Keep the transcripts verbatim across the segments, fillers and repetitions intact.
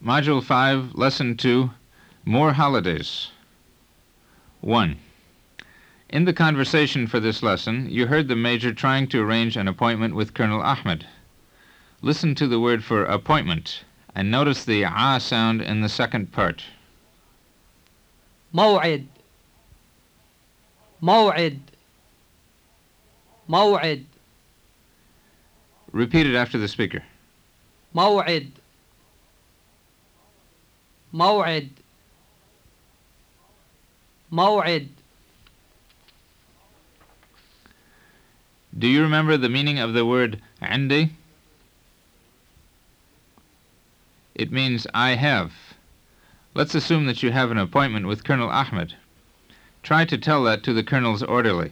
Module five, Lesson two, More Holidays. one. In the conversation for this lesson, you heard the Major trying to arrange an appointment with Colonel Ahmed. Listen to the word for appointment, and notice the ah sound in the second part. موعد موعد موعد Repeat it after the speaker. موعد موعد موعد. Do you remember the meaning of the word عندي? It means I have. Let's assume that you have an appointment with Colonel Ahmed. Try to tell that to the Colonel's orderly.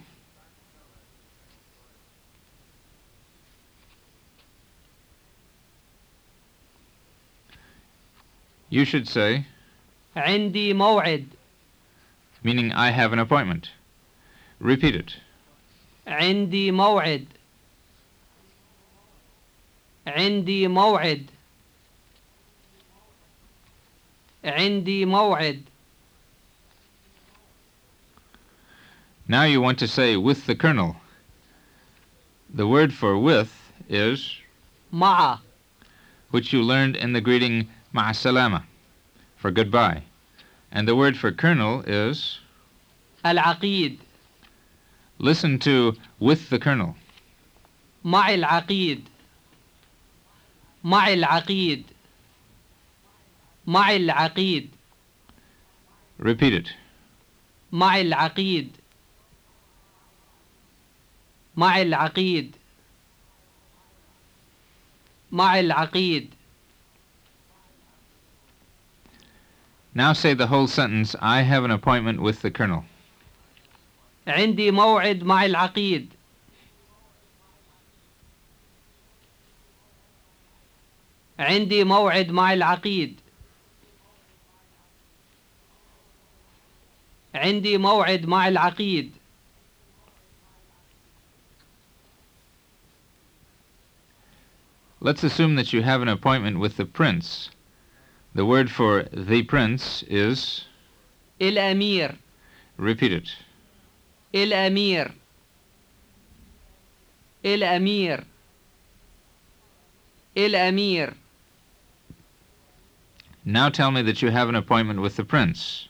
You should say, عندي موعد. meaning I have an appointment. Repeat it. عندي موعد. عندي موعد. عندي موعد. Now you want to say with the Colonel. The word for with is مع. which you learned in the greeting مع السلامة, for goodbye. And the word for Colonel is العقيد. listen to with the Colonel. مع العقيد. مع العقيد. مع العقيد. Repeat it. مع العقيد. مع العقيد. مع العقيد. Now say the whole sentence, I have an appointment with the Colonel. عندي موعد مع العقيد. عندي موعد مع العقيد. عندي موعد مع العقيد. Let's assume that you have an appointment with the Prince. The word for the Prince is الأمير. repeat it. الأمير. الأمير. الأمير. Now tell me that you have an appointment with the Prince.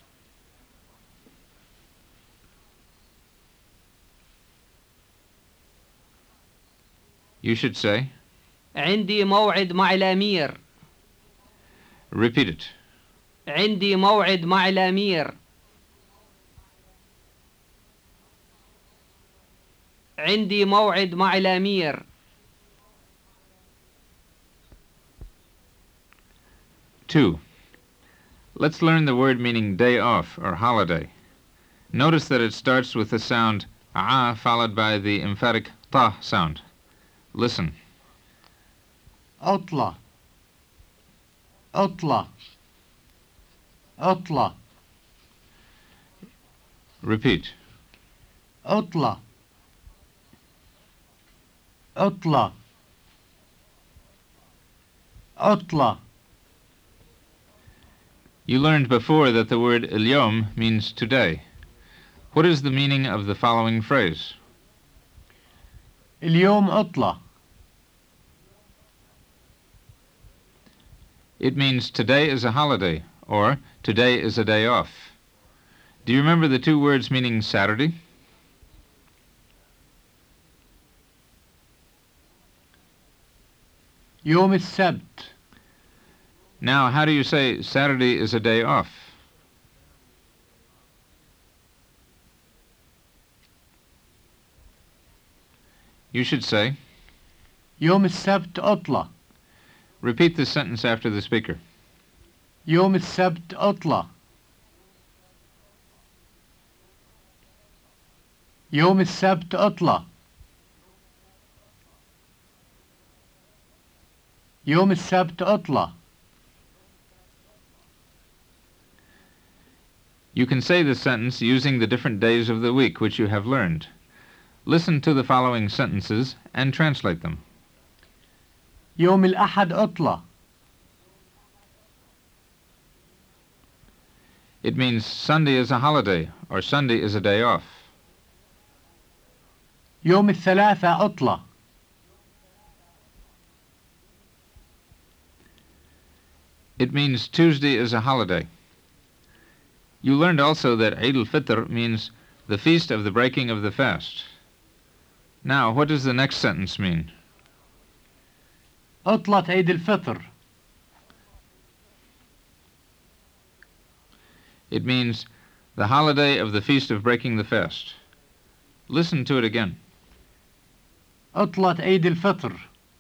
You should say عندي موعد مع الأمير. repeat it. عندي موعد مع الأمير. عندي موعد مع الأمير. two. Let's learn the word meaning day off or holiday. Notice that it starts with the sound ah followed by the emphatic ta sound. Listen. عطلة عطلة عطلة Repeat. عطلة عطلة عطلة. You learned before that the word اليوم means today. What is the meaning of the following phrase? اليوم عطلة. It means today is a holiday, or today is a day off. Do you remember the two words meaning Saturday? يوم السبت. Now, how do you say Saturday is a day off? You should say, يوم السبت عطلة. repeat this sentence after the speaker. يوم السبت عطلة. يوم السبت عطلة. يوم السبت عطلة. You can say this sentence using the different days of the week which you have learned. Listen to the following sentences and translate them. يوم الأحد عطلة. It means Sunday is a holiday or Sunday is a day off. يوم الثلاثاء عطلة. It means Tuesday is a holiday. You learned also that Eid al-Fitr means the feast of the breaking of the fast. Now, what does the next sentence mean? عطلة عيد الفطر. It means the holiday of the feast of breaking the fast. Listen to it again. عطلة عيد الفطر.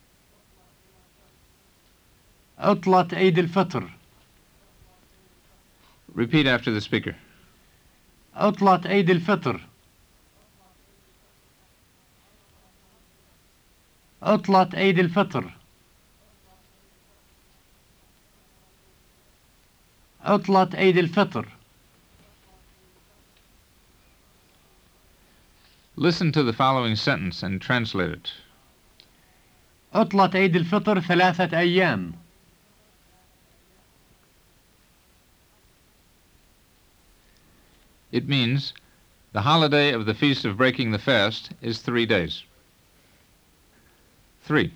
عطلة عيد الفطر. Repeat after the speaker. عطلة عيد الفطر. عطلة عيد الفطر. عطلة عيد الفطر. Listen to the following sentence and translate it. عطلة عيد الفطر ثلاثة أيام. It means the holiday of the feast of breaking the fast is three days. Three.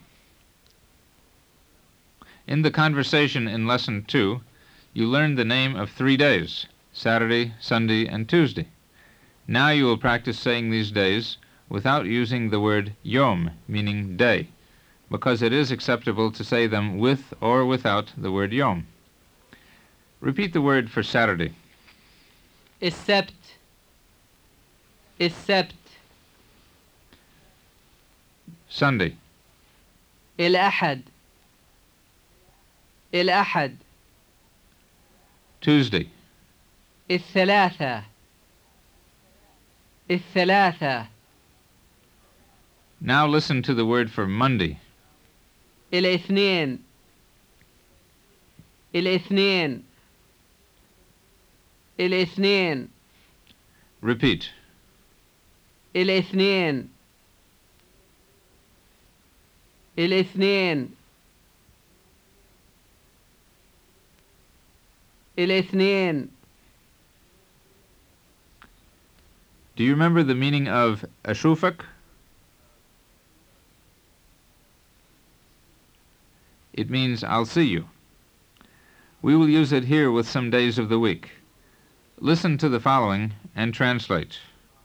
In the conversation in Lesson two, you learned the name of three days, Saturday, Sunday, and Tuesday. Now you will practice saying these days without using the word yom, meaning day, because it is acceptable to say them with or without the word yom. Repeat the word for Saturday. السبت السبت Sunday. الأحد الأحد Tuesday. الثلاثة الثلاثة Now listen to the word for Monday. الاثنين الاثنين الاثنين Repeat. الاثنين الاثنين الاثنين Do you remember the meaning of ashufak? It means I'll see you. We will use it here with some days of the week. Listen to the following and translate.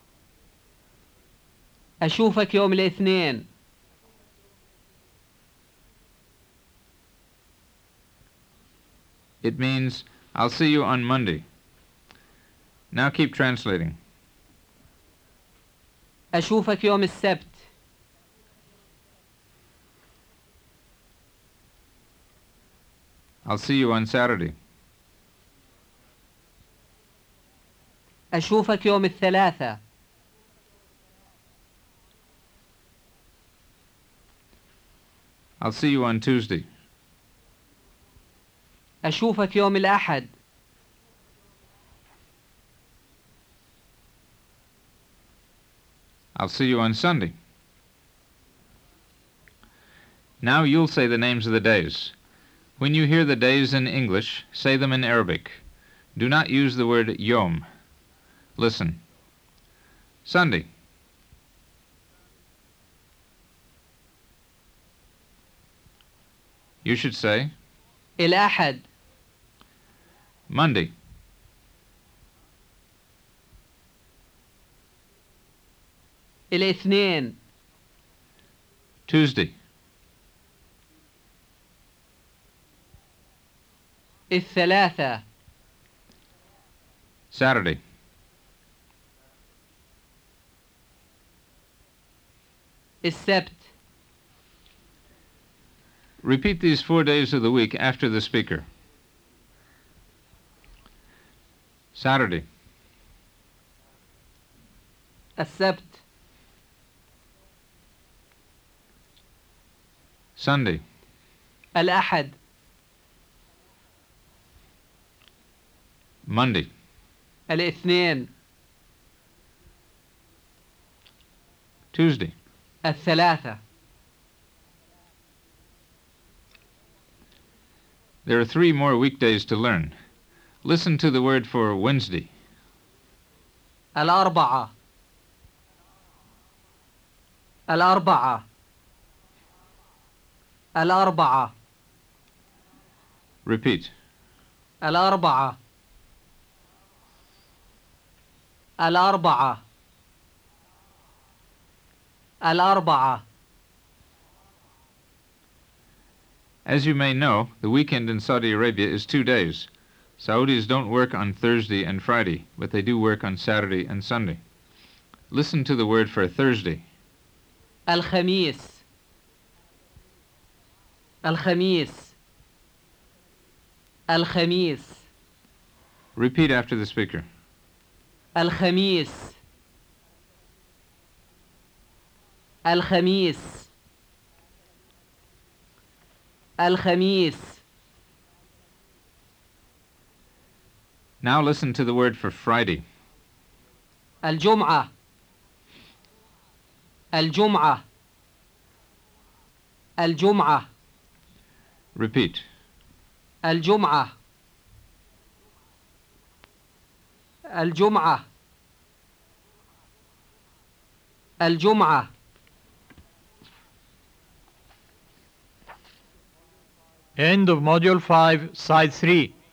أشوفك يوم الاثنين It means I'll see you on Monday. Now keep translating. أشوفك يوم السبت I'll see you on Saturday. أشوفك يوم الثلاثة I'll see you on Tuesday. أشوفك يوم الأحد I'll see you on Sunday. Now you'll say the names of the days. When you hear the days in English, say them in Arabic. Do not use the word yom. Listen. Sunday. You should say الأحد Monday. الاثنين Tuesday. الثلاثة Saturday. السبت Repeat these four days of the week after the speaker. Saturday. السبت Sunday. الأحد Monday. الاثنين Tuesday. الثلاثة There are three more weekdays to learn. Listen to the word for Wednesday. الأربعة الأربعة الأربعة Repeat. الأربعة الأربعة الأربعة. As you may know, the weekend in Saudi Arabia is two days. Saudis don't work on Thursday and Friday, but they do work on Saturday and Sunday. Listen to the word for Thursday. الخميس الخميس الخميس. Repeat after the speaker. الخميس الخميس الخميس. Now listen to the word for Friday. الجمعة الجمعة الجمعة. Repeat. الجمعة الجمعة الجمعة. End of Module five, Side three.